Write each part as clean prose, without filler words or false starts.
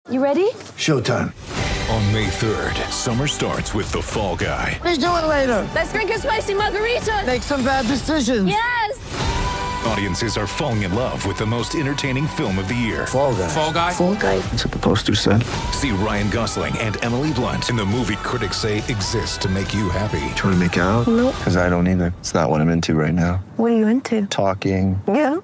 You ready? Showtime. On May 3rd, summer starts with The Fall Guy. Let's do it later. Let's drink a spicy margarita. Make some bad decisions. Yes! Audiences are falling in love with the most entertaining film of the year. Fall Guy. Fall Guy? Fall guy. That's what the poster said. See Ryan Gosling and Emily Blunt in the movie critics say exists to make you happy. Trying to make it out? Nope. Because I don't either. It's not what I'm into right now. What are you into? Talking. Yeah.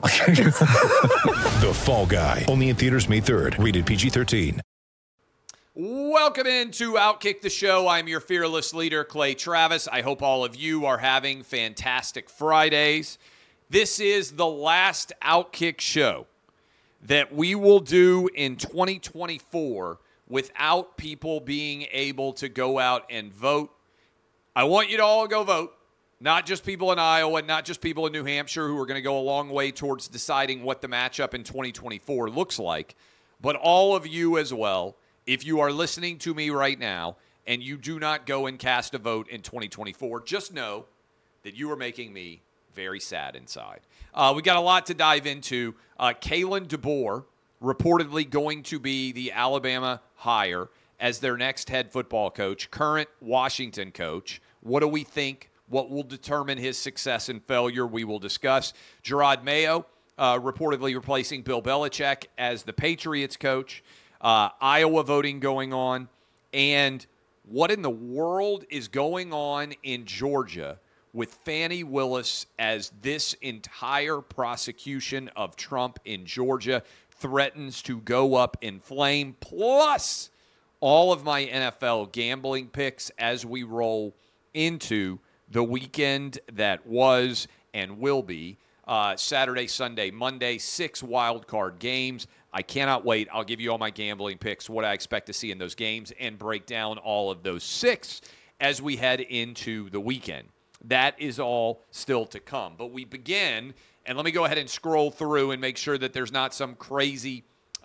The Fall Guy. Only in theaters May 3rd. Rated PG-13. Welcome into Outkick the Show. I'm your fearless leader, Clay Travis. I hope all of you are having fantastic Fridays. This is the last Outkick show that we will do in 2024 without people being able to go out and vote. I want you to all go vote, not just people in Iowa, not just people in New Hampshire who are going to go a long way towards deciding what the matchup in 2024 looks like, but all of you as well. If you are listening to me right now and you do not go and cast a vote in 2024, just know that you are making me very sad inside. We got a lot to dive into. Kalen DeBoer reportedly going to be the Alabama hire as their next head football coach, current Washington coach. What do we think? What will determine his success and failure? We will discuss. Gerard Mayo reportedly replacing Bill Belichick as the Patriots coach. Iowa voting going on, and what in the world is going on in Georgia with Fani Willis as this entire prosecution of Trump in Georgia threatens to go up in flame, plus all of my NFL gambling picks as we roll into the weekend that was and will be Saturday, Sunday, Monday, 6 wild card games. I cannot wait. I'll give you all my gambling picks, what I expect to see in those games, and break down all of those 6 as we head into the weekend. That is all still to come. But we begin, and let me go ahead and scroll through and make sure that there's not some crazy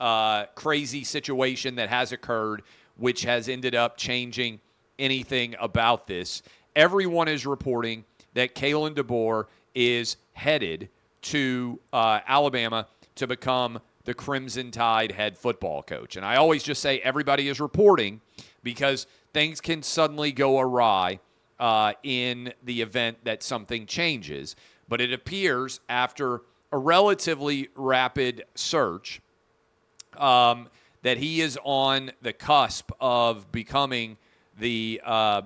situation that has occurred which has ended up changing anything about this. Everyone is reporting that Kalen DeBoer is headed to Alabama to become the Crimson Tide head football coach. And I always just say everybody is reporting because things can suddenly go awry in the event that something changes. But it appears after a relatively rapid search that he is on the cusp of becoming the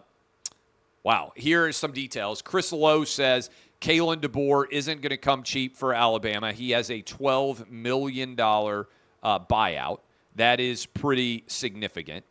here are some details. Chris Lowe says Kalen DeBoer isn't going to come cheap for Alabama. He has a $12 million buyout. That is pretty significant.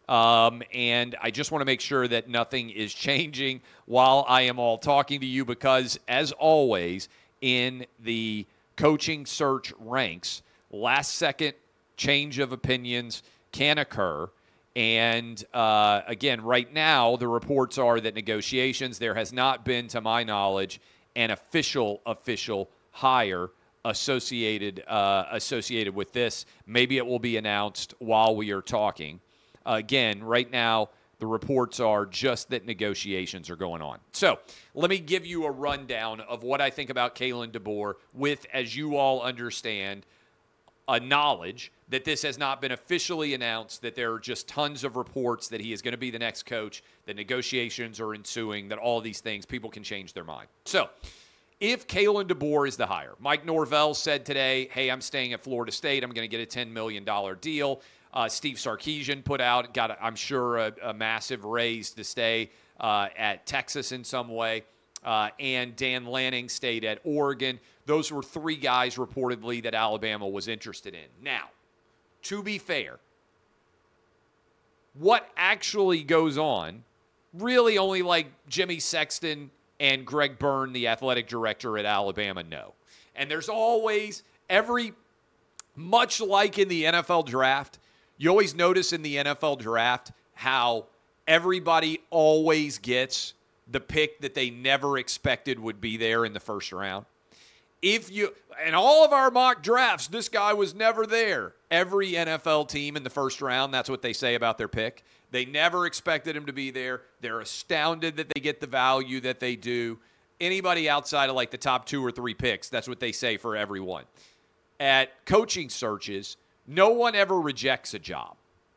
And I just want to make sure that nothing is changing while I am all talking to you because, as always, in the coaching search ranks, last-second change of opinions can occur. And, again, right now, the reports are that negotiations, there has not been, to my knowledge, an official hire associated with this. Maybe it will be announced while we are talking. Again, right now, the reports are just that negotiations are going on. So let me give you a rundown of what I think about Kalen DeBoer with, as you all understand, a knowledge that this has not been officially announced, that there are just tons of reports that he is going to be the next coach, that negotiations are ensuing, that all these things, people can change their mind. So if Kalen DeBoer is the hire, Mike Norvell said today, hey, I'm staying at Florida State. I'm going to get a $10 million deal. Steve Sarkisian put out, I'm sure, a massive raise to stay at Texas in some way. And Dan Lanning stayed at Oregon. Those were 3 guys reportedly that Alabama was interested in. Now, to be fair, what actually goes on, really only like Jimmy Sexton and Greg Byrne, the athletic director at Alabama, know. And there's always much like in the NFL draft, you always notice in the NFL draft how everybody always gets the pick that they never expected would be there in the first round. In all of our mock drafts, this guy was never there. Every NFL team in the first round, that's what they say about their pick. They never expected him to be there. They're astounded that they get the value that they do. Anybody outside of like the top 2 or 3 picks, that's what they say for everyone. At coaching searches, no one ever rejects a job.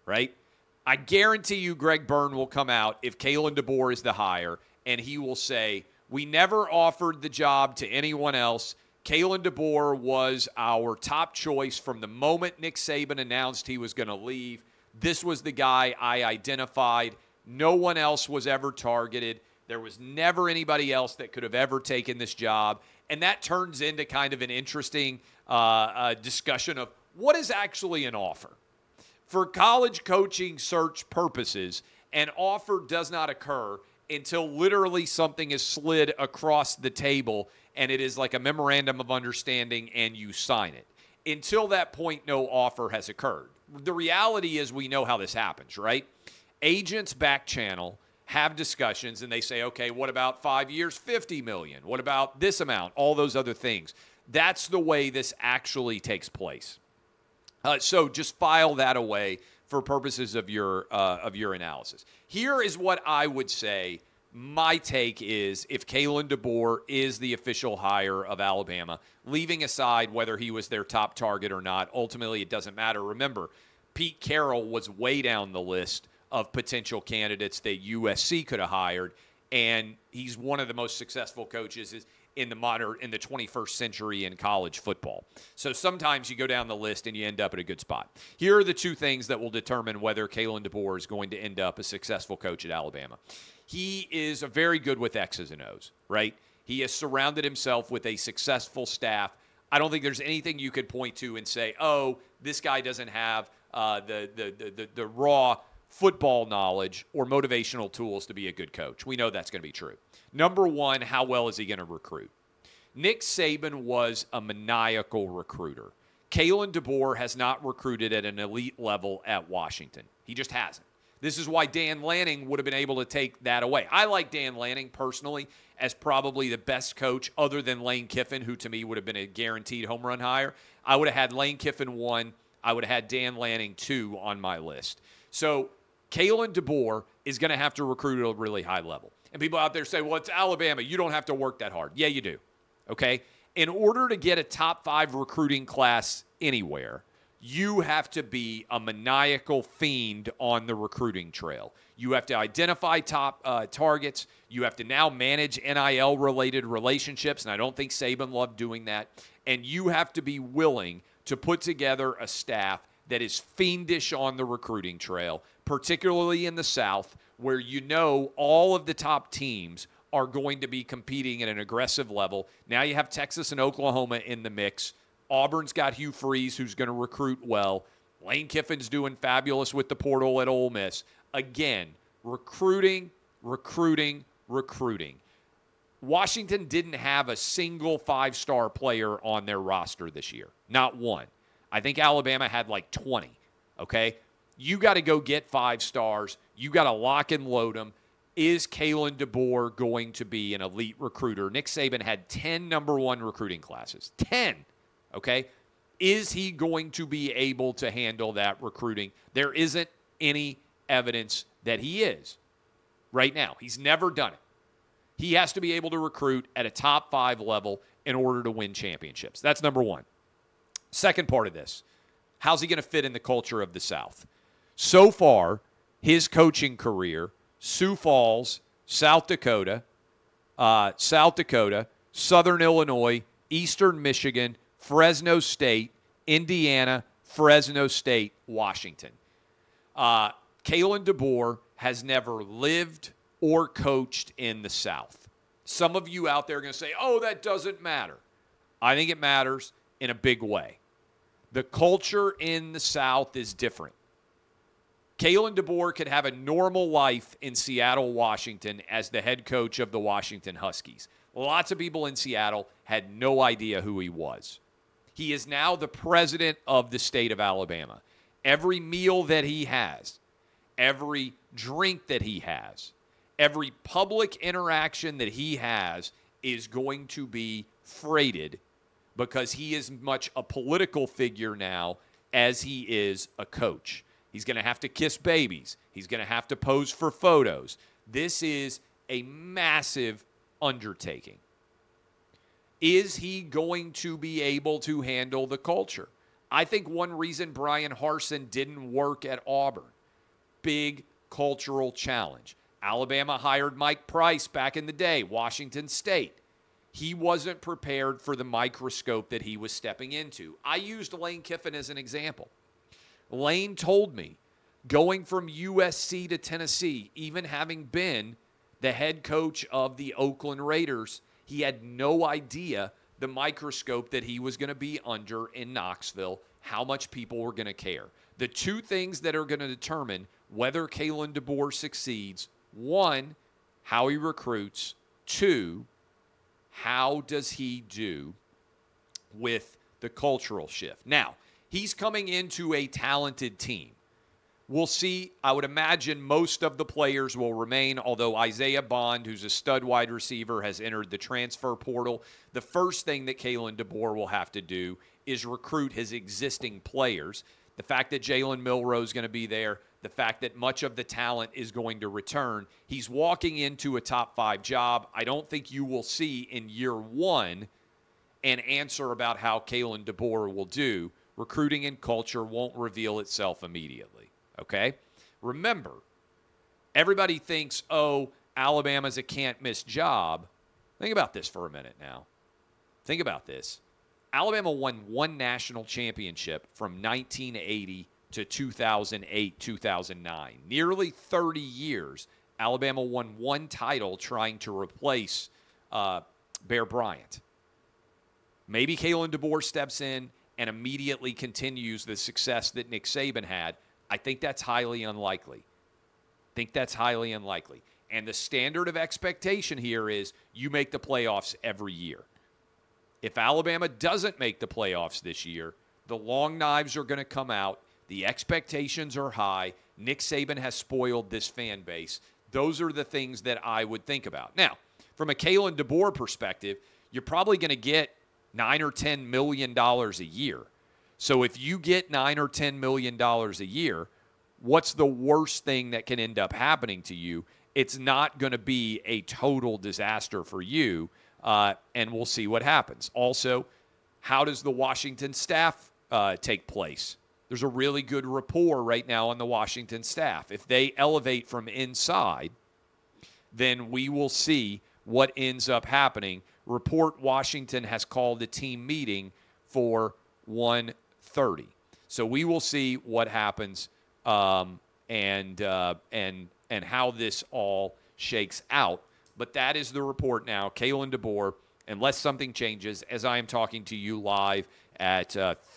right? I guarantee you Greg Byrne will come out if Kalen DeBoer is the hire, and he will say, we never offered the job to anyone else. Kalen DeBoer was our top choice from the moment Nick Saban announced he was going to leave. This was the guy I identified. No one else was ever targeted. There was never anybody else that could have ever taken this job. And that turns into kind of an interesting discussion of what is actually an offer. For college coaching search purposes, an offer does not occur until literally something is slid across the table and it is like a memorandum of understanding and you sign it. Until that point, no offer has occurred. The reality is we know how this happens, right? Agents back channel, have discussions, and they say, okay, what about 5 years, $50 million? What about this amount? All those other things. That's the way this actually takes place. So just file that away for purposes of your analysis. Here is what I would say my take is if Kalen DeBoer is the official hire of Alabama, leaving aside whether he was their top target or not, ultimately it doesn't matter. Remember, Pete Carroll was way down the list of potential candidates that USC could have hired, and he's one of the most successful coaches in the 21st century in college football. So sometimes you go down the list and you end up at a good spot. Here are the two things that will determine whether Kalen DeBoer is going to end up a successful coach at Alabama. He is very good with X's and O's, right? He has surrounded himself with a successful staff. I don't think there's anything you could point to and say, oh, this guy doesn't have the raw football knowledge or motivational tools to be a good coach. We know that's going to be true. Number one, how well is he going to recruit? Nick Saban was a maniacal recruiter. Kalen DeBoer has not recruited at an elite level at Washington. He just hasn't. This is why Dan Lanning would have been able to take that away. I like Dan Lanning personally as probably the best coach other than Lane Kiffin, who to me would have been a guaranteed home run hire. I would have had Lane Kiffin 1. I would have had Dan Lanning 2 on my list. So Kalen DeBoer is going to have to recruit at a really high level. And people out there say, well, it's Alabama. You don't have to work that hard. Yeah, you do. Okay? In order to get a top 5 recruiting class anywhere, you have to be a maniacal fiend on the recruiting trail. You have to identify top targets. You have to now manage NIL-related relationships, and I don't think Saban loved doing that. And you have to be willing to put together a staff that is fiendish on the recruiting trail, particularly in the South, where you know all of the top teams are going to be competing at an aggressive level. Now you have Texas and Oklahoma in the mix. Auburn's got Hugh Freeze, who's going to recruit well. Lane Kiffin's doing fabulous with the portal at Ole Miss. Again, recruiting. Washington didn't have a single 5-star player on their roster this year. Not one. I think Alabama had like 20, okay? You got to go get 5 stars. You got to lock and load them. Is Kalen DeBoer going to be an elite recruiter? Nick Saban had 10 number 1 recruiting classes. 10. Okay? Is he going to be able to handle that recruiting? There isn't any evidence that he is right now. He's never done it. He has to be able to recruit at a top 5 level in order to win championships. That's number 1. Second part of this, how's he going to fit in the culture of the South? So far, his coaching career, Sioux Falls, South Dakota, Southern Illinois, Eastern Michigan, Fresno State, Indiana, Fresno State, Washington. Kalen DeBoer has never lived or coached in the South. Some of you out there are going to say, oh, that doesn't matter. I think it matters in a big way. The culture in the South is different. Kalen DeBoer could have a normal life in Seattle, Washington as the head coach of the Washington Huskies. Lots of people in Seattle had no idea who he was. He is now the president of the state of Alabama. Every meal that he has, every drink that he has, every public interaction that he has is going to be freighted because he is much a political figure now as he is a coach. He's going to have to kiss babies. He's going to have to pose for photos. This is a massive undertaking. Is he going to be able to handle the culture? I think one reason Brian Harsin didn't work at Auburn, big cultural challenge. Alabama hired Mike Price back in the day, Washington State. He wasn't prepared for the microscope that he was stepping into. I used Lane Kiffin as an example. Lane told me, going from USC to Tennessee, even having been the head coach of the Oakland Raiders, he had no idea the microscope that he was going to be under in Knoxville, how much people were going to care. The two things that are going to determine whether Kalen DeBoer succeeds, one, how he recruits, two, how does he do with the cultural shift? Now, he's coming into a talented team. We'll see. I would imagine most of the players will remain, although Isaiah Bond, who's a stud wide receiver, has entered the transfer portal. The first thing that Kalen DeBoer will have to do is recruit his existing players. The fact that Jalen Milroe is going to be there, the fact that much of the talent is going to return, he's walking into a top 5 job. I don't think you will see in year one an answer about how Kalen DeBoer will do. Recruiting and culture won't reveal itself immediately. Okay? Remember, everybody thinks, oh, Alabama's a can't-miss job. Think about this for a minute now. Think about this. Alabama won one national championship from 1980 to 2008, 2009. Nearly 30 years, Alabama won one title trying to replace Bear Bryant. Maybe Kalen DeBoer steps in and immediately continues the success that Nick Saban had. I think that's highly unlikely. And the standard of expectation here is you make the playoffs every year. If Alabama doesn't make the playoffs this year, the long knives are going to come out. The expectations are high. Nick Saban has spoiled this fan base. Those are the things that I would think about. Now, from a Kalen DeBoer perspective, you're probably going to get $9 or $10 million a year. So if you get $9 or $10 million a year, what's the worst thing that can end up happening to you? It's not going to be a total disaster for you, and we'll see what happens. Also, how does the Washington staff take place? There's a really good rapport right now on the Washington staff. If they elevate from inside, then we will see what ends up happening. Report Washington has called a team meeting for 1:30. So we will see what happens and how this all shakes out. But that is the report now. Kalen DeBoer, unless something changes, as I am talking to you live at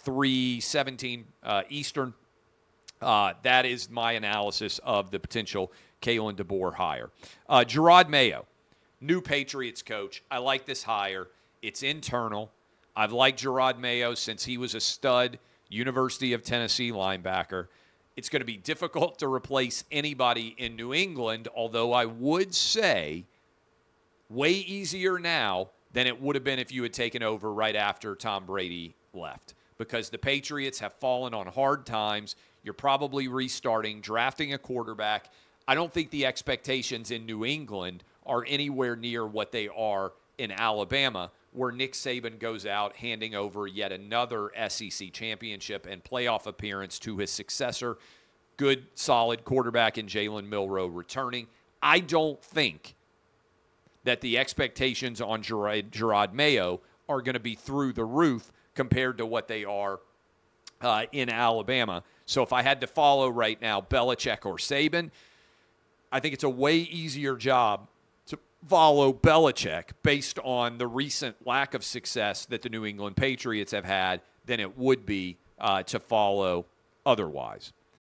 3:17 Eastern, that is my analysis of the potential Kalen DeBoer hire. Gerard Mayo, new Patriots coach. I like this hire. It's internal. I've liked Gerard Mayo since he was a stud University of Tennessee linebacker. It's going to be difficult to replace anybody in New England, although I would say way easier now than it would have been if you had taken over right after Tom Brady left, because the Patriots have fallen on hard times. You're probably restarting, drafting a quarterback. I don't think the expectations in New England are anywhere near what they are in Alabama, where Nick Saban goes out handing over yet another SEC championship and playoff appearance to his successor. Good, solid quarterback in Jalen Milroe returning. I don't think that the expectations on Gerard Mayo are going to be through the roof compared to what they are in Alabama. So if I had to follow right now Belichick or Saban, I think it's a way easier job to follow Belichick based on the recent lack of success that the New England Patriots have had than it would be to follow otherwise.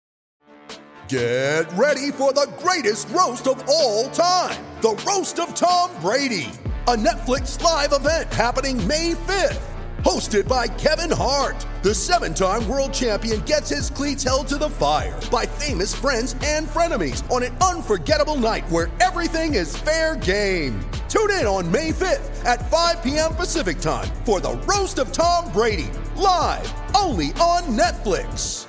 Get ready for the greatest roast of all time, the Roast of Tom Brady, a Netflix live event happening May 5th. Hosted by Kevin Hart, the 7-time world champion gets his cleats held to the fire by famous friends and frenemies on an unforgettable night where everything is fair game. Tune in on May 5th at 5 p.m. Pacific time for the Roast of Tom Brady, live only on Netflix.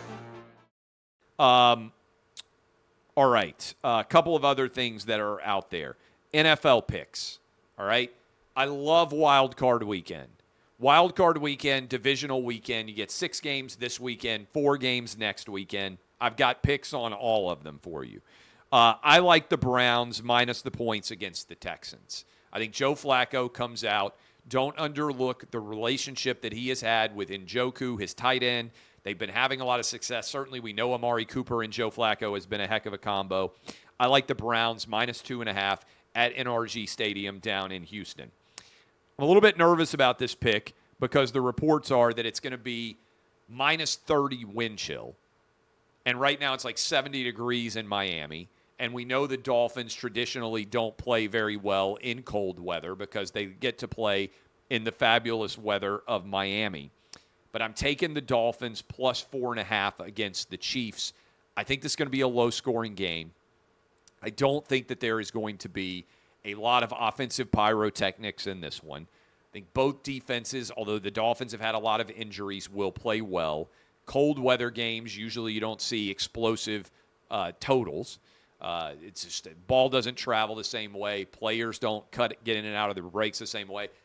All right, a couple of other things that are out there. NFL picks, all right? I love Wild Card Weekend. Wild Card Weekend, divisional weekend. You get 6 games this weekend, 4 games next weekend. I've got picks on all of them for you. I like the Browns minus the points against the Texans. I think Joe Flacco comes out. Don't underlook the relationship that he has had with Njoku, his tight end. They've been having a lot of success. Certainly, we know Amari Cooper and Joe Flacco has been a heck of a combo. I like the Browns minus 2.5 at NRG Stadium down in Houston. I'm a little bit nervous about this pick because the reports are that it's going to be minus 30 wind chill. And right now it's like 70 degrees in Miami. And we know the Dolphins traditionally don't play very well in cold weather because they get to play in the fabulous weather of Miami. But I'm taking the Dolphins plus 4.5 against the Chiefs. I think this is going to be a low-scoring game. I don't think that there is going to be a lot of offensive pyrotechnics in this one. I think both defenses, although the Dolphins have had a lot of injuries, will play well. Cold weather games, usually you don't see explosive totals. It's just ball doesn't travel the same way. Players don't get in and out of the breaks the same way.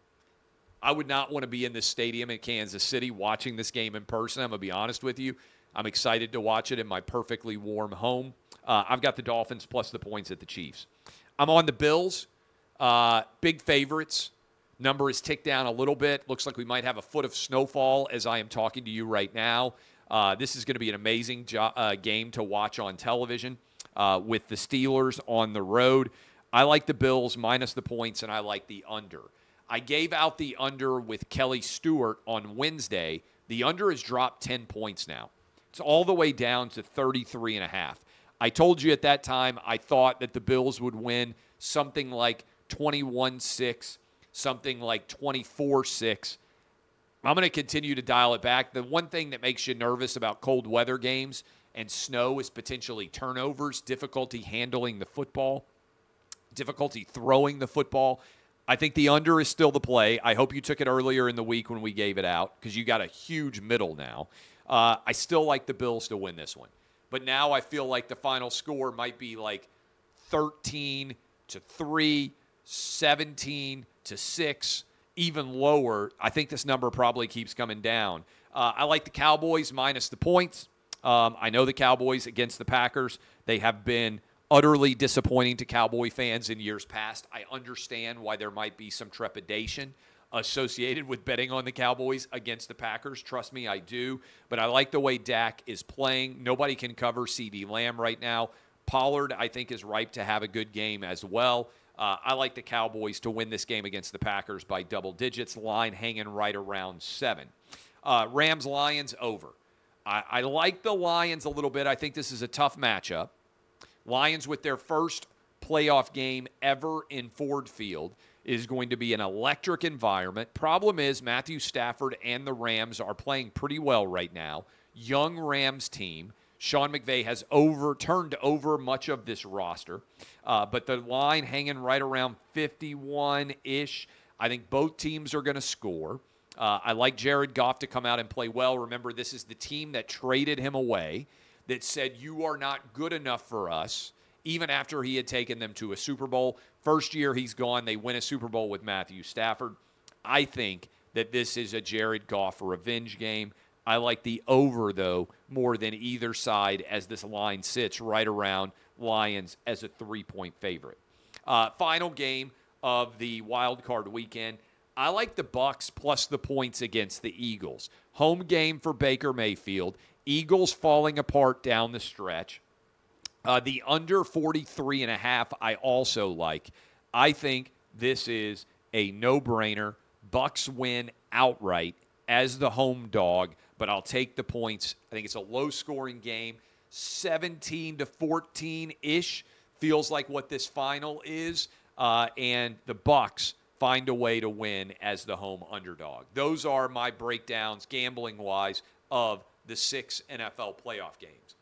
I would not want to be in this stadium in Kansas City watching this game in person. I'm going to be honest with you. I'm excited to watch it in my perfectly warm home. I've got the Dolphins plus the points at the Chiefs. I'm on the Bills. Big favorites. Number is ticked down a little bit. Looks like we might have a foot of snowfall as I am talking to you right now. This is going to be an amazing game to watch on television with the Steelers on the road. I like the Bills minus the points, and I like the under. I gave out the under with Kelly Stewart on Wednesday. The under has dropped 10 points now. It's all the way down to 33.5. I told you at that time I thought that the Bills would win something like 21-6, something like 24-6. I'm going to continue to dial it back. The one thing that makes you nervous about cold weather games and snow is potentially turnovers, difficulty handling the football, difficulty throwing the football. I think the under is still the play. I hope you took it earlier in the week when we gave it out because you got a huge middle now. I still like the Bills to win this one. But now I feel like the final score might be like 13-3, 17-6, even lower. I think this number probably keeps coming down. I like the Cowboys minus the points. I know the Cowboys against the Packers, they have been utterly disappointing to Cowboy fans in years past. I understand why there might be some trepidation associated with betting on the Cowboys against the Packers. Trust me, I do. But I like the way Dak is playing. Nobody can cover CeeDee Lamb right now. Pollard, I think, is ripe to have a good game as well. I like the Cowboys to win this game against the Packers by double digits. Line hanging right around 7. Rams-Lions over. I like the Lions a little bit. I think this is a tough matchup. Lions with their first playoff game ever in Ford Field is going to be an electric environment. Problem is Matthew Stafford and the Rams are playing pretty well right now. Young Rams team. Sean McVay has turned over much of this roster, but the line hanging right around 51-ish. I think both teams are going to score. I like Jared Goff to come out and play well. Remember, this is the team that traded him away, that said, you are not good enough for us, even after he had taken them to a Super Bowl. First year he's gone, they win a Super Bowl with Matthew Stafford. I think that this is a Jared Goff revenge game. I like the over, though, more than either side as this line sits right around Lions as a 3-point favorite. Final game of the wild card weekend. I like the Bucs plus the points against the Eagles. Home game for Baker Mayfield. Eagles falling apart down the stretch. The under 43.5 I also like. I think this is a no-brainer. Bucs win outright as the home dog, but I'll take the points. I think it's a low-scoring game. 17-14-ish feels like what this final is, and the Bucs find a way to win as the home underdog. Those are my breakdowns, gambling-wise, of the 6 NFL playoff games.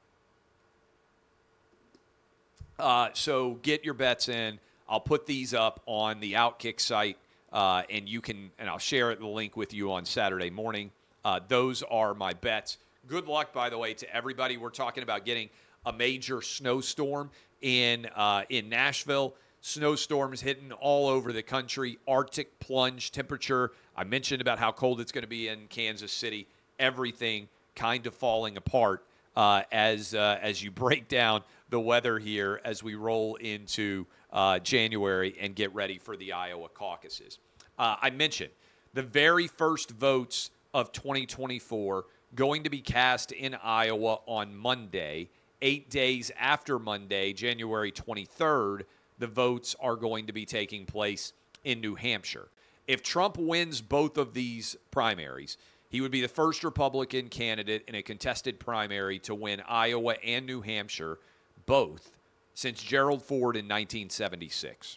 So get your bets in. I'll put these up on the Outkick site, and I'll share the link with you on Saturday morning. Those are my bets. Good luck, by the way, to everybody. We're talking about getting a major snowstorm in Nashville. Snowstorms hitting all over the country. Arctic plunge temperature. I mentioned about how cold it's going to be in Kansas City. Everything kind of falling apart. as you break down the weather here as we roll into January and get ready for the Iowa caucuses. I mentioned the very first votes of 2024 going to be cast in Iowa on Monday. 8 days after Monday, January 23rd, the votes are going to be taking place in New Hampshire. If Trump wins both of these primaries, he would be the first Republican candidate in a contested primary to win Iowa and New Hampshire, both, since Gerald Ford in 1976.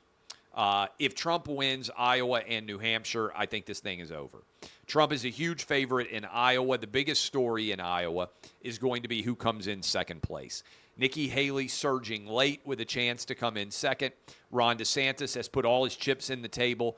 If Trump wins Iowa and New Hampshire, I think this thing is over. Trump is a huge favorite in Iowa. The biggest story in Iowa is going to be who comes in second place. Nikki Haley surging late with a chance to come in second. Ron DeSantis has put all his chips in the table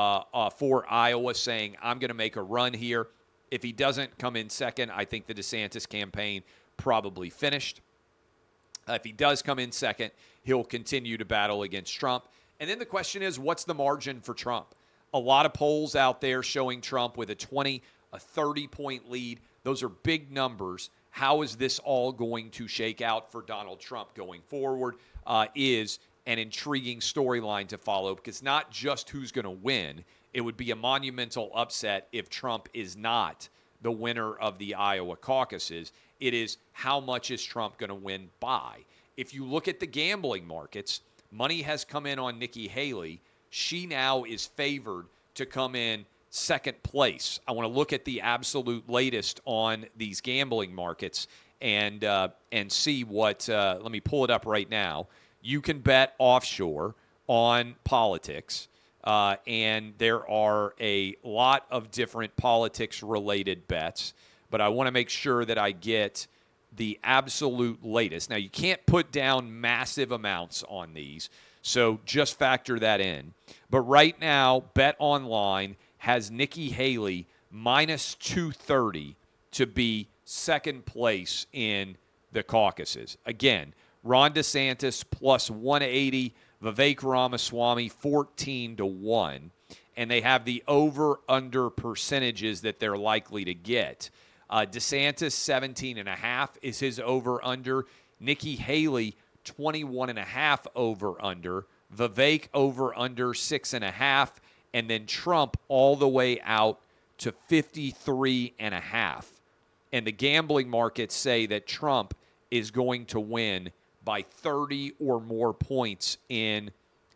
for Iowa, saying, I'm going to make a run here. If he doesn't come in second, I think the DeSantis campaign probably finished. If he does come in second, he'll continue to battle against Trump. And then the question is, what's the margin for Trump? A lot of polls out there showing Trump with a 20, a 30-point lead. Those are big numbers. How is this all going to shake out for Donald Trump going forward is an intriguing storyline to follow, because not just who's going to win. It would be a monumental upset if Trump is not the winner of the Iowa caucuses. It is how much is Trump going to win by. If you look at the gambling markets, money has come in on Nikki Haley. She now is favored to come in second place. I want to look at the absolute latest on these gambling markets and see what. Let me pull it up right now. You can bet offshore on politics, and there are a lot of different politics-related bets. But I want to make sure that I get the absolute latest. Now, you can't put down massive amounts on these, so just factor that in. But right now, BetOnline has Nikki Haley minus 230 to be second place in the caucuses. Again, Ron DeSantis plus 180, Vivek Ramaswamy 14-1, and they have the over-under percentages that they're likely to get. DeSantis 17.5 is his over-under. Nikki Haley 21.5 over-under. Vivek over-under 6.5, and then Trump all the way out to 53.5. And the gambling markets say that Trump is going to win by 30 or more points in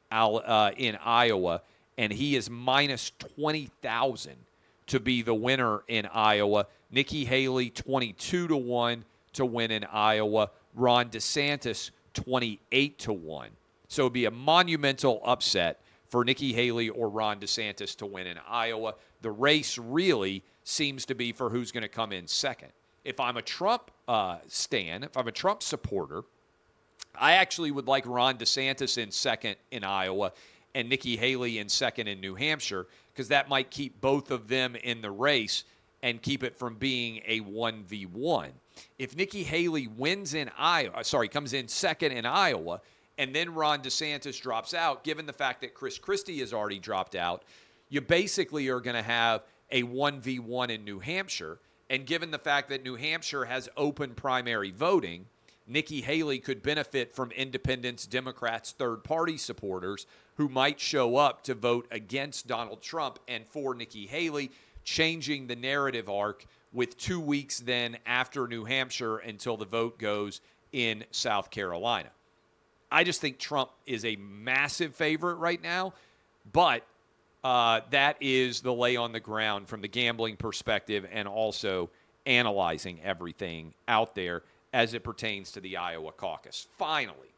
Iowa, and he is minus 20,000 to be the winner in Iowa. Nikki Haley 22-1 to win in Iowa. Ron DeSantis 28-1. So it would be a monumental upset for Nikki Haley or Ron DeSantis to win in Iowa. The race really seems to be for who's going to come in second. If I'm a Trump stan, if I'm a Trump supporter, I actually would like Ron DeSantis in second in Iowa and Nikki Haley in second in New Hampshire, because that might keep both of them in the race and keep it from being a 1v1. If Nikki Haley wins in comes in second in Iowa, and then Ron DeSantis drops out, given the fact that Chris Christie has already dropped out, you basically are going to have a 1v1 in New Hampshire. And given the fact that New Hampshire has open primary voting, Nikki Haley could benefit from independents, Democrats, third-party supporters who might show up to vote against Donald Trump and for Nikki Haley, changing the narrative arc with 2 weeks then after New Hampshire until the vote goes in South Carolina. I just think Trump is a massive favorite right now, but that is the lay on the ground from the gambling perspective and also analyzing everything out there as it pertains to the Iowa caucus. Finally,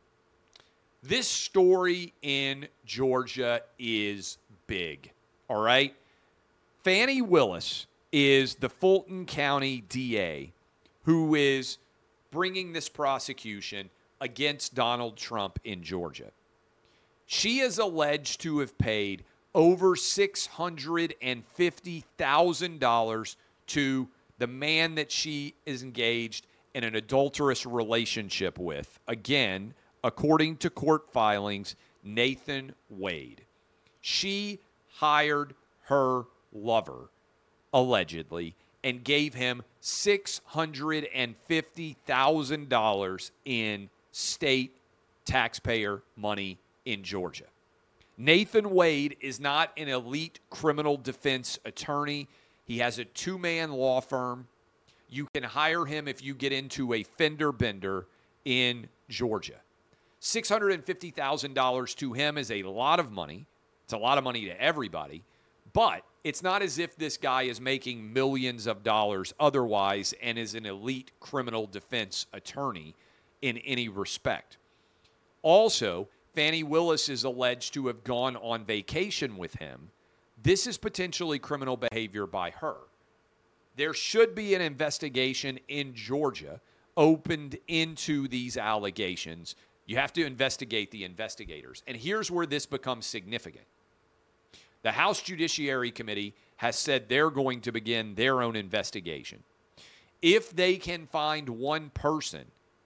this story in Georgia is big, all right? Fani Willis is the Fulton County DA who is bringing this prosecution against Donald Trump in Georgia. She is alleged to have paid over $650,000 to the man that she is engaged in an adulterous relationship with. Again, according to court filings, Nathan Wade. She hired her lover, allegedly, and gave him $650,000 in state taxpayer money in Georgia. Nathan Wade is not an elite criminal defense attorney. He has a two-man law firm. You can hire him if you get into a fender bender in Georgia. $650,000 to him is a lot of money. It's a lot of money to everybody. But it's not as if this guy is making millions of dollars otherwise and is an elite criminal defense attorney in any respect. Also, Fani Willis is alleged to have gone on vacation with him. This is potentially criminal behavior by her. There should be an investigation in Georgia opened into these allegations. You have to investigate the investigators. And here's where this becomes significant. The House Judiciary Committee has said they're going to begin their own investigation. If they can find one person,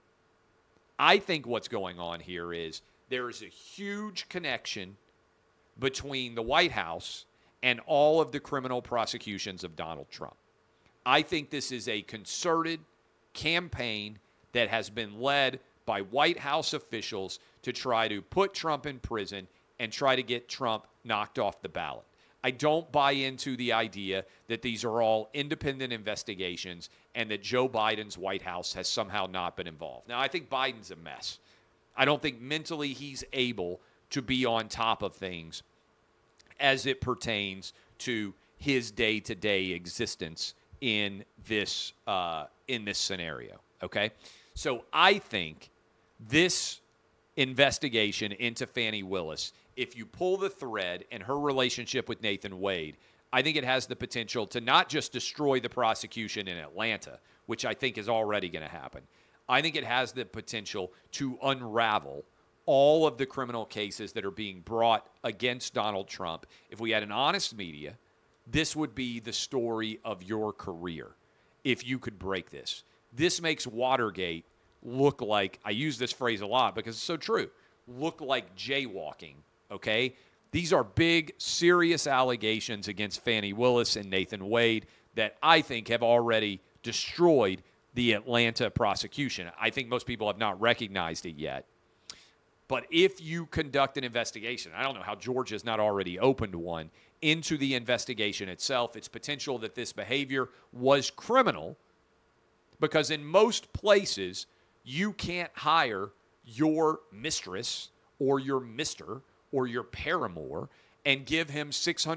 I think what's going on here is there is a huge connection between the White House and all of the criminal prosecutions of Donald Trump. I think this is a concerted campaign that has been led by White House officials to try to put Trump in prison and try to get Trump knocked off the ballot. I don't buy into the idea that these are all independent investigations and that Joe Biden's White House has somehow not been involved. Now, I think Biden's a mess. I don't think mentally he's able to be on top of things as it pertains to his day-to-day existence in this scenario, okay? So I think this investigation into Fani Willis, if you pull the thread and her relationship with Nathan Wade, I think it has the potential to not just destroy the prosecution in Atlanta, which I think is already going to happen. I think it has the potential to unravel all of the criminal cases that are being brought against Donald Trump. If we had an honest media, this would be the story of your career if you could break this. This makes Watergate look like, I use this phrase a lot because it's so true, look like jaywalking, okay? These are big, serious allegations against Fani Willis and Nathan Wade that I think have already destroyed the Atlanta prosecution. I think most people have not recognized it yet. But if you conduct an investigation, I don't know how Georgia's not already opened one, into the investigation itself, it's potential that this behavior was criminal because in most places, you can't hire your mistress or your mister or your paramour and give him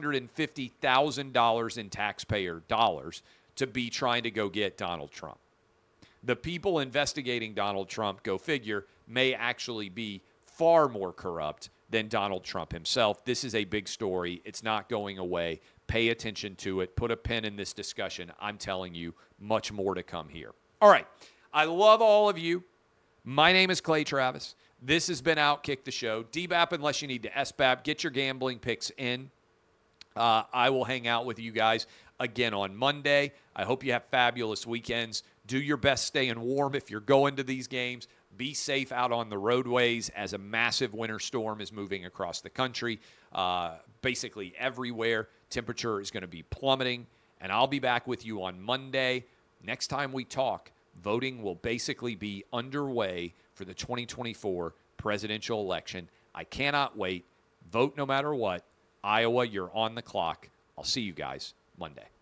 $650,000 in taxpayer dollars to be trying to go get Donald Trump. The people investigating Donald Trump, go figure, may actually be far more corrupt than Donald Trump himself. This is a big story. It's not going away. Pay attention to it. Put a pin in this discussion. I'm telling you, much more to come here. All right. I love all of you. My name is Clay Travis. This has been Outkick the Show. DBAP unless you need to SBAP. Get your gambling picks in. I will hang out with you guys again on Monday. I hope you have fabulous weekends. Do your best staying warm if you're going to these games. Be safe out on the roadways as a massive winter storm is moving across the country. Basically everywhere. Temperature is going to be plummeting. And I'll be back with you on Monday. Next time we talk, voting will basically be underway for the 2024 presidential election. I cannot wait. Vote no matter what. Iowa, you're on the clock. I'll see you guys Monday.